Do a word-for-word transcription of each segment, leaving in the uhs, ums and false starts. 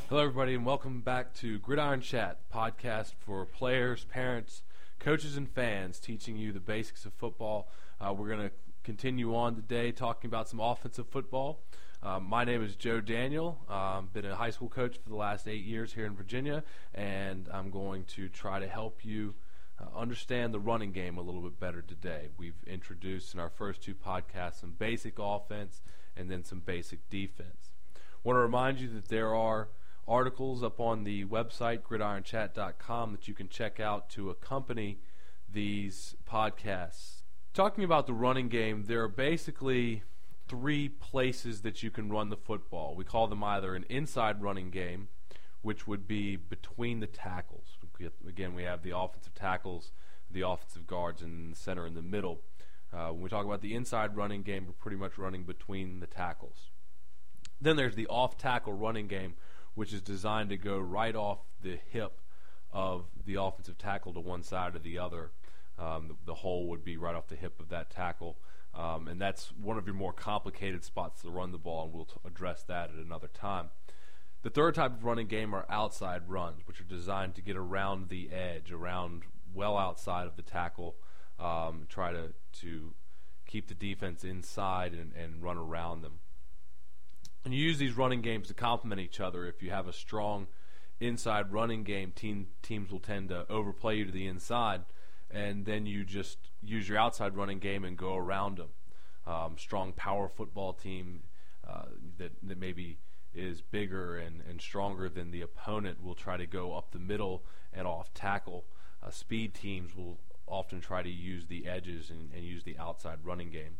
Hello, everybody, and welcome back to Gridiron Chat, podcast for players, parents, coaches, and fans, teaching you the basics of football. Uh, we're going to continue on today talking about some offensive football. Um, my name is Joe Daniel. I've um, been a high school coach for the last eight years here in Virginia, and I'm going to try to help you uh, understand the running game a little bit better today. We've introduced in our first two podcasts some basic offense and then some basic defense. I want to remind you that there are articles up on the website, gridiron chat dot com, that you can check out to accompany these podcasts. Talking about the running game, there are basically three places that you can run the football. We call them either an inside running game, which would be between the tackles. Again, we have the offensive tackles, the offensive guards, and the center in the middle. Uh, when we talk about the inside running game, we're pretty much running between the tackles. Then there's the off-tackle running game, which is designed to go right off the hip of the offensive tackle to one side or the other. Um, the, the hole would be right off the hip of that tackle, um, and that's one of your more complicated spots to run the ball, and we'll t- address that at another time. The third type of running game are outside runs, which are designed to get around the edge, around well outside of the tackle, um, try to, to keep the defense inside and, and run around them. And you use these running games to complement each other. If you have a strong inside running game, team, teams will tend to overplay you to the inside, and then you just use your outside running game and go around them. Um, strong power football team uh, that, that maybe is bigger and, and stronger than the opponent will try to go up the middle and off tackle. Uh, speed teams will often try to use the edges and, and use the outside running game.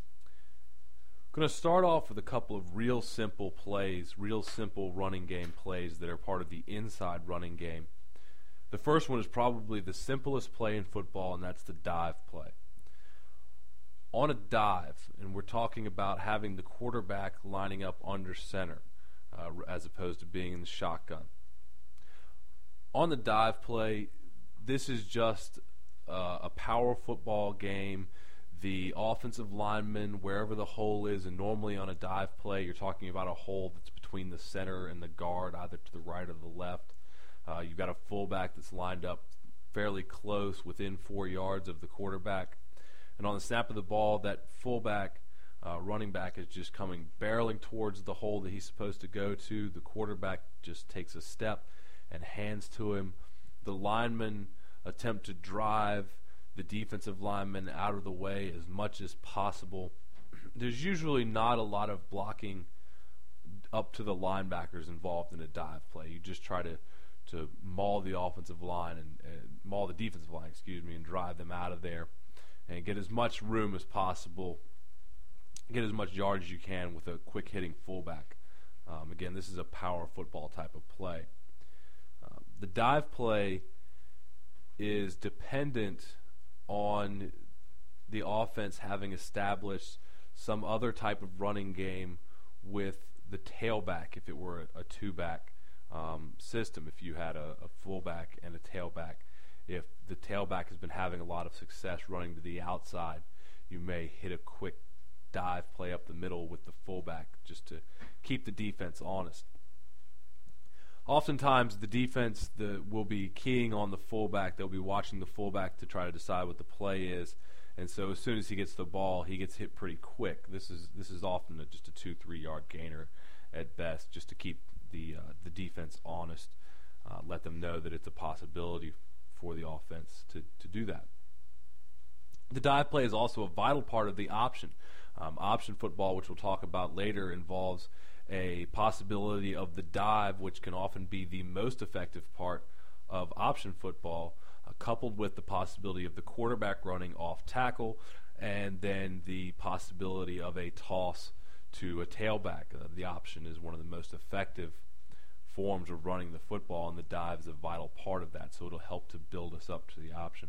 I'm going to start off with a couple of real simple plays, real simple running game plays that are part of the inside running game. The first one is probably the simplest play in football, and that's the dive play. On a dive, and we're talking about having the quarterback lining up under center uh, as opposed to being in the shotgun. On the dive play, this is just uh, a power football game. The offensive lineman, wherever the hole is, and normally on a dive play, you're talking about a hole that's between the center and the guard, either to the right or the left. Uh, you've got a fullback that's lined up fairly close, within four yards of the quarterback. And on the snap of the ball, that fullback, uh, running back, is just coming barreling towards the hole that he's supposed to go to. The quarterback just takes a step and hands to him. The linemen attempt to drive the defensive lineman out of the way as much as possible. There's usually not a lot of blocking up to the linebackers involved in a dive play. You just try to, to maul the offensive line and, and maul the defensive line, excuse me, and drive them out of there and get as much room as possible, get as much yardage as you can with a quick hitting fullback. Um, again, this is a power football type of play. Uh, the dive play is dependent on the offense having established some other type of running game with the tailback, if it were a, a two-back um, system, if you had a, a fullback and a tailback. If the tailback has been having a lot of success running to the outside, you may hit a quick dive play up the middle with the fullback just to keep the defense honest. Oftentimes, the defense the, will be keying on the fullback. They'll be watching the fullback to try to decide what the play is. And so as soon as he gets the ball, he gets hit pretty quick. This is this is often a, just a two, three-yard gainer at best, just to keep the uh, the defense honest, uh, let them know that it's a possibility for the offense to, to do that. The dive play is also a vital part of the option. Um, option football, which we'll talk about later, involves a possibility of the dive, which can often be the most effective part of option football, uh, coupled with the possibility of the quarterback running off tackle, and then the possibility of a toss to a tailback. Uh, the option is one of the most effective forms of running the football, and the dive is a vital part of that, so it'll help to build us up to the option.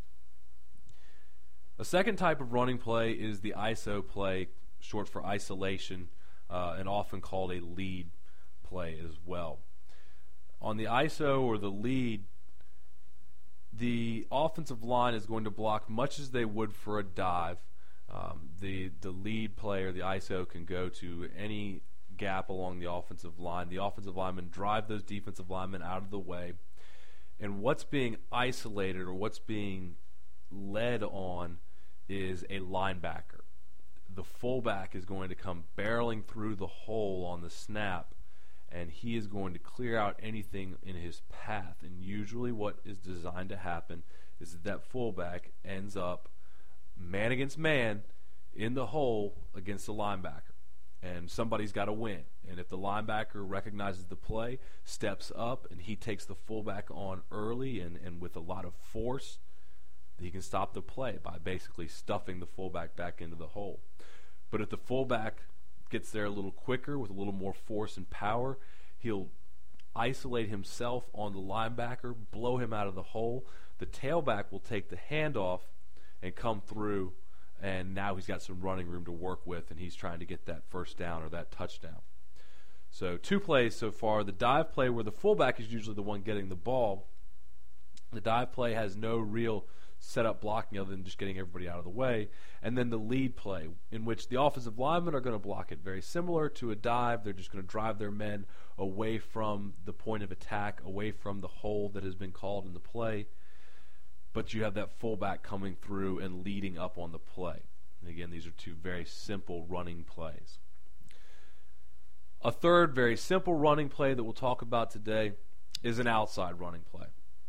A second type of running play is the I S O play, short for isolation, uh, and often called a lead play as well. On the I S O or the lead, the offensive line is going to block much as they would for a dive. Um, the the lead player, the I S O, can go to any gap along the offensive line. The offensive linemen drive those defensive linemen out of the way. And what's being isolated or what's being led on is a linebacker. The fullback is going to come barreling through the hole on the snap, and he is going to clear out anything in his path. And usually what is designed to happen is that that fullback ends up man against man in the hole against the linebacker. And somebody's got to win. And if the linebacker recognizes the play, steps up, and he takes the fullback on early and, and with a lot of force, he can stop the play by basically stuffing the fullback back into the hole. But if the fullback gets there a little quicker with a little more force and power, he'll isolate himself on the linebacker, blow him out of the hole. The tailback will take the handoff and come through, and now he's got some running room to work with, and he's trying to get that first down or that touchdown. So two plays so far. The dive play where the fullback is usually the one getting the ball. The dive play has no real set-up blocking other than just getting everybody out of the way. And then the lead play, in which the offensive linemen are going to block it. Very similar to a dive. They're just going to drive their men away from the point of attack, away from the hole that has been called in the play. But you have that fullback coming through and leading up on the play. And again, these are two very simple running plays. A third very simple running play that we'll talk about today is an outside running play.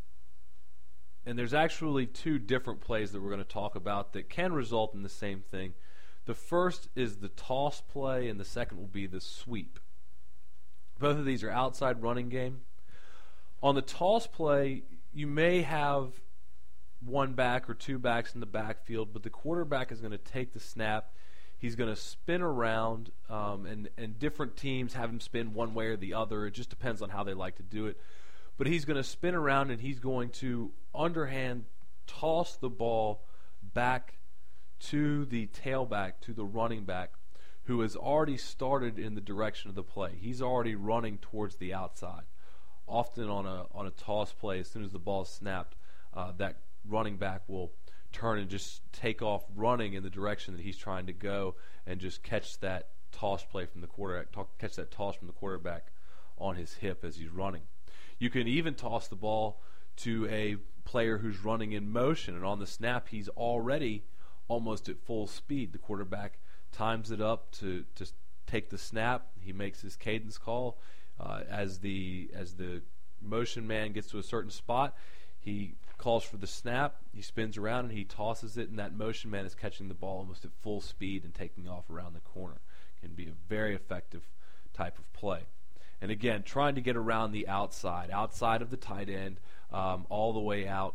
And there's actually two different plays that we're going to talk about that can result in the same thing. The first is the toss play, and the second will be the sweep. Both of these are outside running game. On the toss play, you may have one back or two backs in the backfield, but the quarterback is going to take the snap. He's going to spin around, um, and, and different teams have him spin one way or the other. It just depends on how they like to do it. But he's going to spin around, and he's going to underhand toss the ball back to the tailback, to the running back, who has already started in the direction of the play. He's already running towards the outside. Often on a on a toss play, as soon as the ball is snapped, uh, that running back will turn and just take off running in the direction that he's trying to go and just catch that toss play from the quarterback, catch that toss from the quarterback on his hip as he's running. You can even toss the ball to a player who's running in motion, and on the snap he's already almost at full speed. The quarterback times it up to, to take the snap. He makes his cadence call. Uh, as the as the motion man gets to a certain spot, he calls for the snap. He spins around and he tosses it, and that motion man is catching the ball almost at full speed and taking off around the corner. It can be a very effective type of play. And again, trying to get around the outside, outside of the tight end, um, all the way out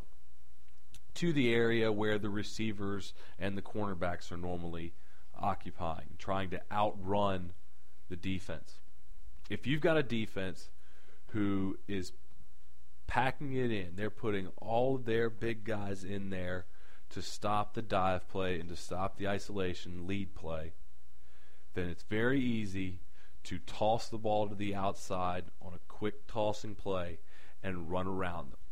to the area where the receivers and the cornerbacks are normally occupying, trying to outrun the defense. If you've got a defense who is packing it in, they're putting all of their big guys in there to stop the dive play and to stop the isolation lead play, then it's very easy to toss the ball to the outside on a quick tossing play and run around them.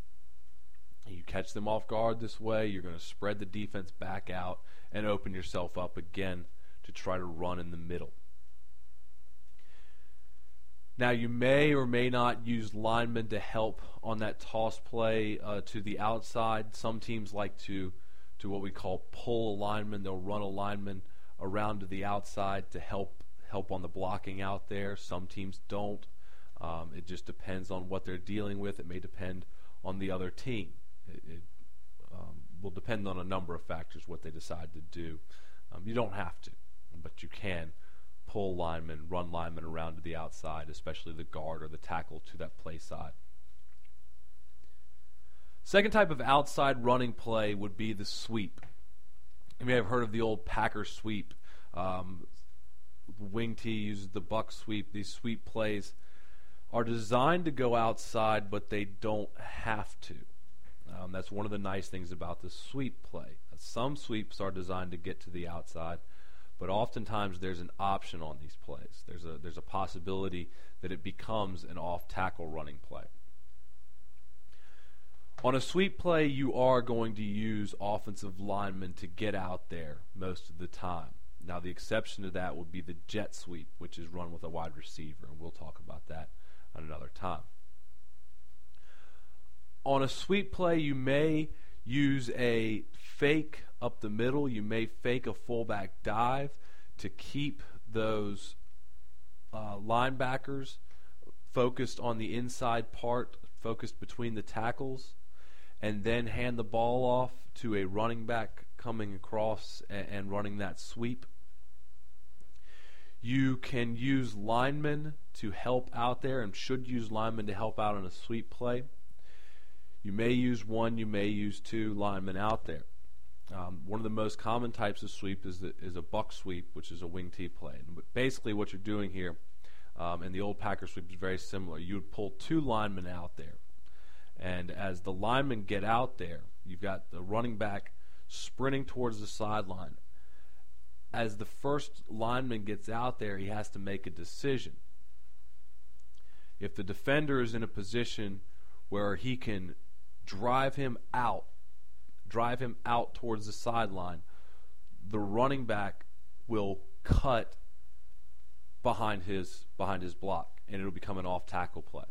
You catch them off guard this way, you're going to spread the defense back out and open yourself up again to try to run in the middle. Now, you may or may not use linemen to help on that toss play uh, to the outside. Some teams like to, to what we call pull a lineman. They'll run a lineman around to the outside to help help on the blocking out there. Some teams don't. Um, it just depends on what they're dealing with. It may depend on the other team. It, it um, will depend on a number of factors what they decide to do. Um, you don't have to, but you can pull linemen, run linemen around to the outside, especially the guard or the tackle to that play side. Second type of outside running play would be the sweep. You may have heard of the old Packer sweep. Um, Wing T uses the buck sweep. These sweep plays are designed to go outside, but they don't have to. Um, that's one of the nice things about the sweep play. Some sweeps are designed to get to the outside, but oftentimes there's an option on these plays. There's a there's a possibility that it becomes an off-tackle running play. On a sweep play, you are going to use offensive linemen to get out there most of the time. Now, the exception to that would be the jet sweep, which is run with a wide receiver, and we'll talk about that at another time. On a sweep play, you may use a fake up the middle. You may fake a fullback dive to keep those uh, linebackers focused on the inside part, focused between the tackles, and then hand the ball off to a running back coming across and, and running that sweep. You can use linemen to help out there, and should use linemen to help out on a sweep play. You may use one, you may use two linemen out there. Um, one of the most common types of sweep is, the, is a buck sweep, which is a wing T play. And basically what you're doing here, um, and the old Packer sweep is very similar. You would pull two linemen out there. And as the linemen get out there, you've got the running back sprinting towards the sideline. As the first lineman gets out there, he has to make a decision. If the defender is in a position where he can drive him out, drive him out towards the sideline, the running back will cut behind his behind his block, and it'll become an off-tackle play.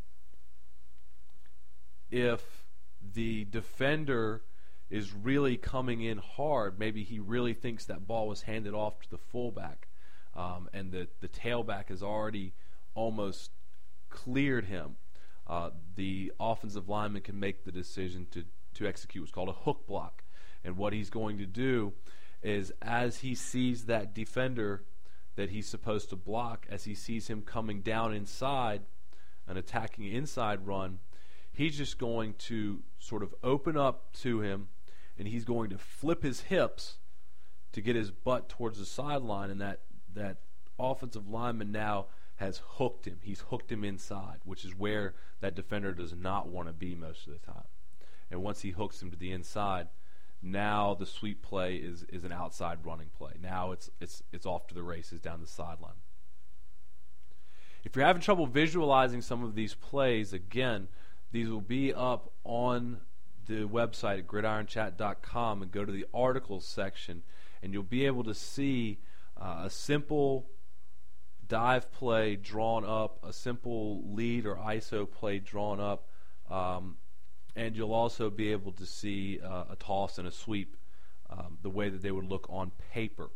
If the defender is really coming in hard, maybe he really thinks that ball was handed off to the fullback, um, and the, the tailback has already almost cleared him, uh, the offensive lineman can make the decision to, to execute what's called a hook block. And what he's going to do is, as he sees that defender that he's supposed to block, as he sees him coming down inside, an attacking inside run, he's just going to sort of open up to him, and he's going to flip his hips to get his butt towards the sideline, and that, that offensive lineman now has hooked him. He's hooked him inside, which is where that defender does not want to be most of the time. And once he hooks him to the inside, now the sweep play is, is an outside running play. Now it's it's it's off to the races down the sideline. If you're having trouble visualizing some of these plays, again, these will be up on the website at gridiron chat dot com, and go to the articles section, and you'll be able to see uh, a simple dive play drawn up, a simple lead or I S O play drawn up, um, and you'll also be able to see uh, a toss and a sweep um, the way that they would look on paper.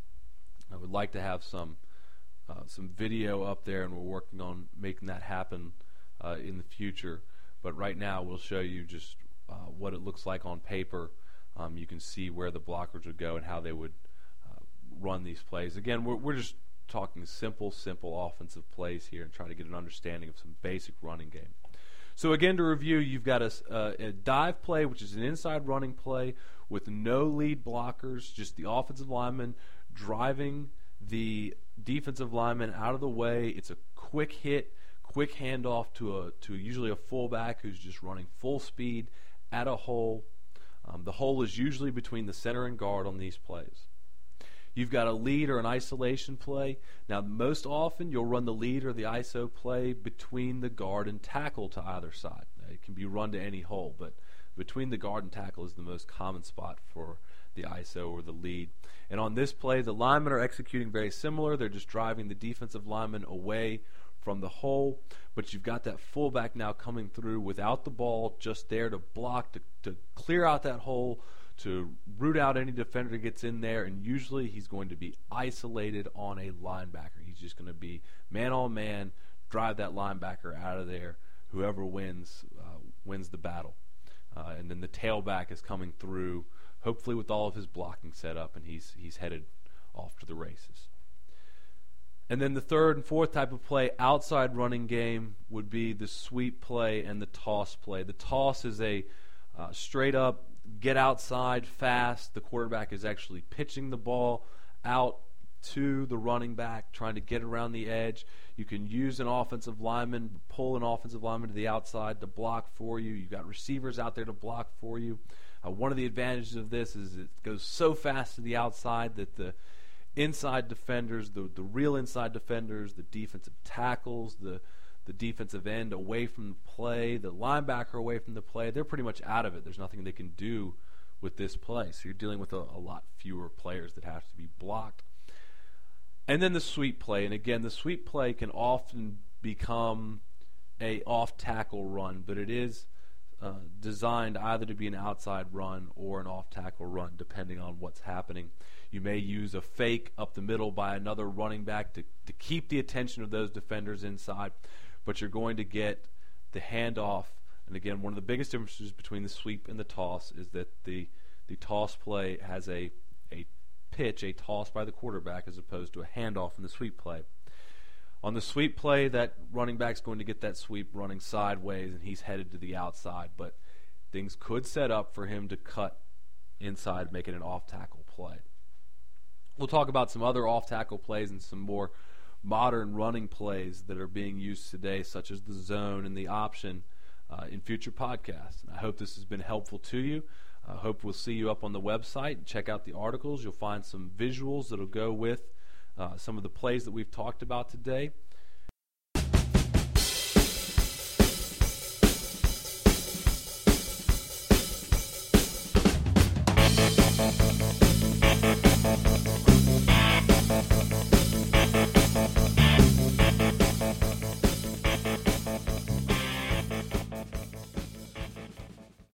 I would like to have some uh, some video up there, and we're working on making that happen uh, in the future. But right now we'll show you just uh, what it looks like on paper. Um, you can see where the blockers would go and how they would uh, run these plays. Again, we're, we're just talking simple, simple offensive plays here and try to get an understanding of some basic running game. So again, to review, you've got a, uh, a dive play, which is an inside running play with no lead blockers, just the offensive lineman driving the defensive lineman out of the way. It's a quick hit, quick handoff to a to usually a fullback who's just running full speed at a hole. Um, the hole is usually between the center and guard on these plays. You've got a lead or an isolation play. Now, most often you'll run the lead or the I S O play between the guard and tackle to either side. Now, it can be run to any hole, but between the guard and tackle is the most common spot for the I S O or the lead. And on this play, the linemen are executing very similar. They're just driving the defensive lineman away from the hole, but you've got that fullback now coming through without the ball, just there to block, to, to clear out that hole, to root out any defender that gets in there, and usually he's going to be isolated on a linebacker. He's just going to be man-on-man, drive that linebacker out of there. Whoever wins, uh, wins the battle. Uh, and then the tailback is coming through, hopefully with all of his blocking set up, and he's he's headed off to the races. And then the third and fourth type of play, outside running game, would be the sweep play and the toss play. The toss is a uh, straight-up, get outside fast. The quarterback is actually pitching the ball out to the running back, trying to get around the edge. You can use an offensive lineman, pull an offensive lineman to the outside to block for you. You've got receivers out there to block for you. Uh, one of the advantages of this is it goes so fast to the outside that the inside defenders, the, the real inside defenders, the defensive tackles, the the defensive end away from the play, the linebacker away from the play, they're pretty much out of it. There's nothing they can do with this play. So you're dealing with a, a lot fewer players that have to be blocked. And then the sweep play. And again, the sweep play can often become a off-tackle run, but it is uh, designed either to be an outside run or an off-tackle run, depending on what's happening. You may use a fake up the middle by another running back to, to keep the attention of those defenders inside, but you're going to get the handoff. And again, one of the biggest differences between the sweep and the toss is that the the toss play has a a pitch, a toss by the quarterback, as opposed to a handoff in the sweep play. On the sweep play, that running back's going to get that sweep running sideways, and he's headed to the outside. But things could set up for him to cut inside, making an off-tackle play. We'll talk about some other off-tackle plays and some more modern running plays that are being used today, such as the zone and the option, uh, in future podcasts. And I hope this has been helpful to you. I hope we'll see you up on the website. Check out the articles. You'll find some visuals that will go with uh, some of the plays that we've talked about today.